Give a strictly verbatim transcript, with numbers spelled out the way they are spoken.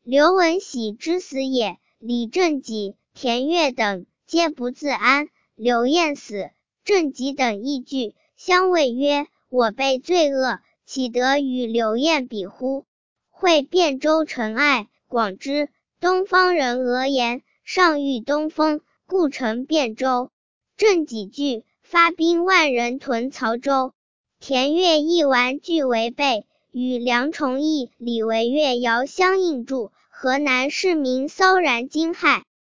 刘文喜之死也。李正己、田悦等皆不自安。刘晏死，郑己等亦惧，相谓曰：我辈罪恶，岂得与刘晏比乎？会汴州城爱，广之，东方人讹言，上遇东风，故城汴州。郑己惧，发兵万人屯曹州。田悦亦完惧为备，与梁崇义、李惟越遥相应助，河南市民骚然惊骇。